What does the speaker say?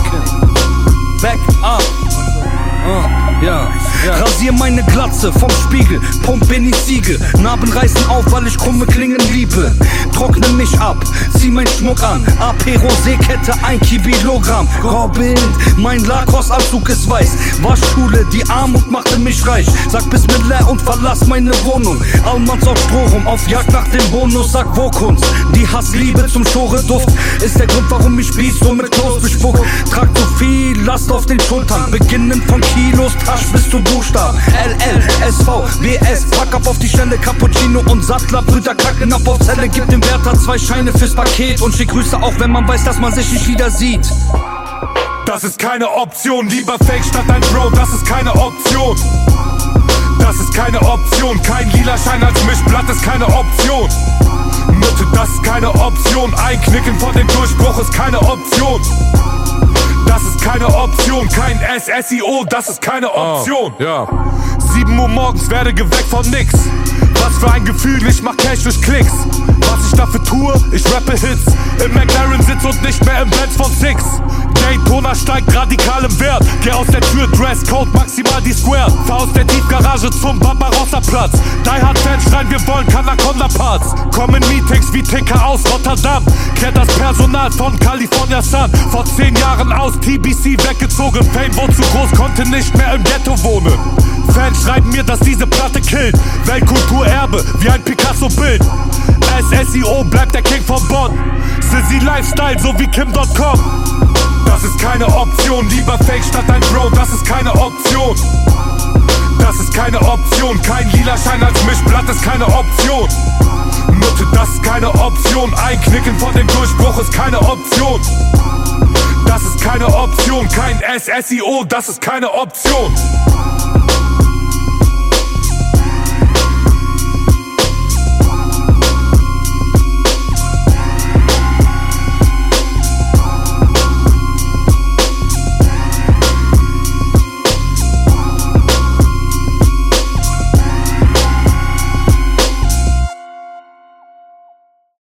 Back up. Ja. Rasier meine Glatze vom Spiegel, pump Benny Siegel. Narben reißen auf, weil ich krumme Klingen liebe. Trockne mich ab, zieh mein Schmuck an. AP Rosé-Kette, 1 Kilogramm. Robin, mein Lacoste-Anzug ist weiß. Waschschule, die Armut machte mich reich. Sag Bismillah und verlass meine Wohnung. Almans auf Stroh rum, auf Jagd nach dem Bonus. Sag wo Kunst, die Hassliebe zum Schore-Duft ist der Grund, warum ich Beats so mit Toast bespuck. Trag zu viel Last auf den Schultern, beginnend von Kilos, Tasch bis zu Buchstaben. LL, SV, WS, pack ab auf die Stelle, Cappuccino und Sattler, Brüder kacken ab auf Zelle. Gib dem Wärter 2 Scheine fürs Paket und schick Grüße auch, wenn man weiß, dass man sich nicht wieder sieht. Das ist keine Option, lieber Fake statt ein Bro, das ist keine Option. Das ist keine Option, kein lila Schein als Mischblatt ist keine Option. Nutte, das ist keine Option, einknicken vor dem Durchbruch ist keine Option. Das ist keine Option, kein SSIO, das ist keine Option. 7 Uhr morgens werde geweckt von nix. Was für ein Gefühl, ich mach Cash durch Klicks. Was ich dafür tue, ich rappe Hits. Im McLaren sitz und nicht mehr im Benz von Six. Daytona steigt radikal im Wert. Geh aus der Tür, Dresscode maximal die Square. Fahr aus der Tiefgarage zum Barbarossa-Platz. Die Hard-Fans schreien, wir wollen Kanaconda-Parts. Kommen Meetings wie Ticker aus Rotterdam. Kehrt das Personal von California Sun. Vor 10 Jahren aus TBC weggezogen. Fame wurde zu groß, konnte nicht mehr im Ghetto wohnen. Fans schreiben mir, dass diese Platte killt. Weltkulturerbe, wie ein Picasso-Bild. SSIO bleibt der King von Bonn. Sissy Lifestyle, so wie Kim.com. Das ist keine Option, lieber Fake statt ein Bro, das ist keine Option. Das ist keine Option, kein lila Schein als Mischblatt ist keine Option. Nutte, das ist keine Option, einknicken vor dem Durchbruch ist keine Option. Das ist keine Option, kein SSIO, das ist keine Option.